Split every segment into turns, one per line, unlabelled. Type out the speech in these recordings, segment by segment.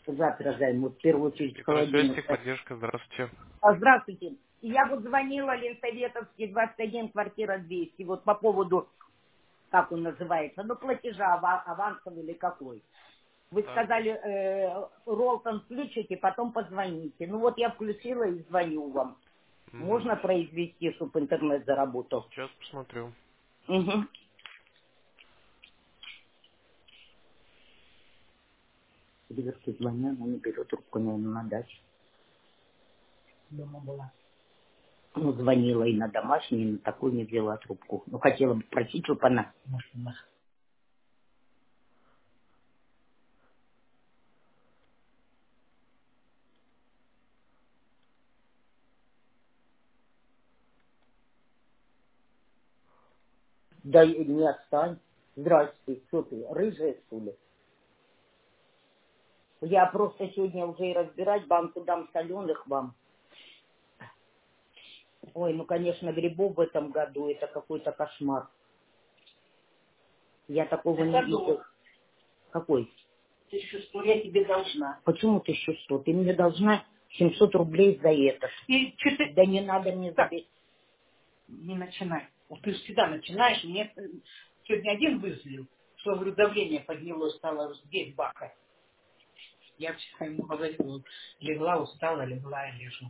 Завтра займут, в первую очередь,
Микросвязь,
холодильник.
техподдержка, здравствуйте.
Здравствуйте. Я вот звонила Ленсоветовский, 21, квартира 200, вот по поводу, как он называется, ну, платежа авансовый или какой. Вы
Так.
сказали, Ролтон включите, потом позвоните. Ну вот я включила и звоню вам.
Мгм.
Можно произвести, чтобы интернет заработал?
Сейчас посмотрю.
Угу. Дверки звонят, она не берет трубку, наверное, на даче. Дома была. Ну, звонила и на домашний, и на такую не взяла трубку. Ну, хотела бы просить, чтобы она... Может, у нас Да не отстань. Здрасте, что ты, рыжая, что ли? Я просто сегодня уже и разбирать банку дам соленых вам. Ой, ну, конечно, грибов в этом году, это какой-то кошмар. Я такого не видела. Какой? 1100 я тебе должна. Почему 1100? Ты мне должна 700 рублей за это. И что ты... Да не надо мне так забить. Не начинай. Вот ты всегда начинаешь. Мне сегодня один вызлил, что, говорю, давление поднялось, стало 9 бака. Я вчера ему говорю, вот, легла, устала, легла и лежу.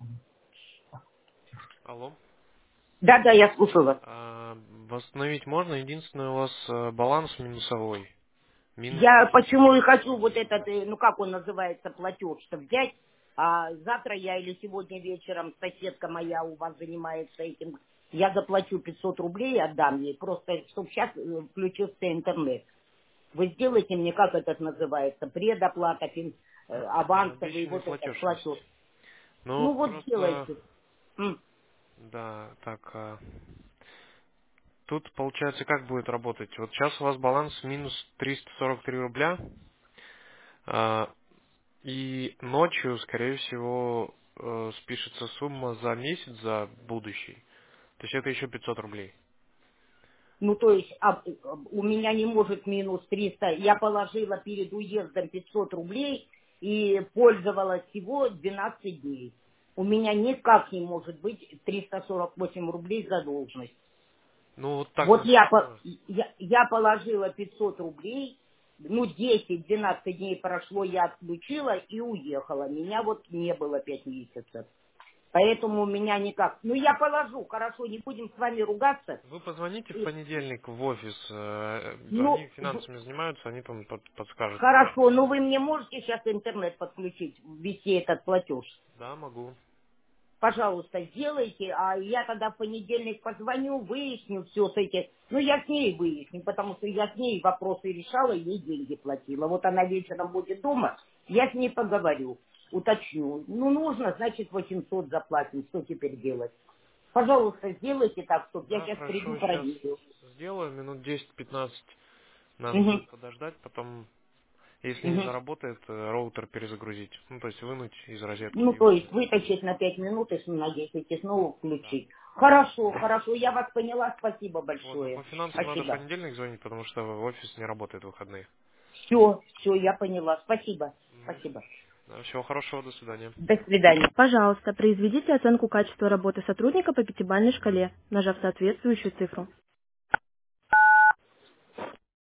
Алло.
Да, я слушаю вас.
Восстановить можно, единственное, у вас баланс минусовой. Минус
Я почему и хочу вот
348.
этот, ну как он называется, платеж-то взять, а завтра я или сегодня вечером соседка моя у вас занимается этим, я заплачу 500 рублей, отдам ей, просто чтобы сейчас включился интернет. Вы сделайте мне, как этот называется, предоплата, авансовый,
Обещанный
вот этот
платеж, в
платеж.
смысле. Ну,
Ну вот
просто,
сделайте.
да, так, тут, получается, как будет работать? Вот сейчас у вас баланс минус 343 рубля, и ночью, скорее всего, спишется сумма за месяц, за будущий. То есть это еще 500 рублей.
Ну, то есть у меня не может минус 300. Я положила перед уездом 500 рублей и пользовалась всего 12 дней. У меня никак не может быть 348 рублей задолженность.
Ну, вот так
Вот
написано.
я положила 500 рублей, ну, 10-12 дней прошло, я отключила и уехала. Меня вот не было 5 месяцев. Поэтому у меня никак. Ну, я положу, хорошо, не будем с вами ругаться.
Вы позвоните в понедельник в офис, они
Ну,
финансами занимаются, они там подскажут.
хорошо, но вы мне можете сейчас интернет подключить, ввести этот платеж?
Да, могу.
Пожалуйста, сделайте, а я тогда в понедельник позвоню, выясню все с этим. Ну, я с ней выясню, потому что я с ней вопросы решала, ей деньги платила. Вот она вечером будет дома, я с ней поговорю, уточню. Ну, нужно, значит, 800 заплатим, что теперь делать? Пожалуйста, сделайте так, чтобы я
Да,
сейчас приду,
хорошо, сейчас
проверю.
сделаю, минут 10-15 надо
Угу,
будет подождать, потом, если не
угу.
заработает, роутер перезагрузить. Ну, то есть вынуть из розетки
Ну,
и
то есть
вызвать.
вытащить на 5 минут и на 10 и снова
Да.
включить. Хорошо, хорошо, я вас поняла, спасибо
Вот, но
большое.
по финансам надо в
Спасибо.
понедельник звонить, потому что офис не работает в выходные.
Все, я поняла. Спасибо. Спасибо.
Всего хорошего, до свидания.
До свидания. Пожалуйста, произведите оценку качества работы сотрудника по пятибалльной шкале, нажав соответствующую цифру.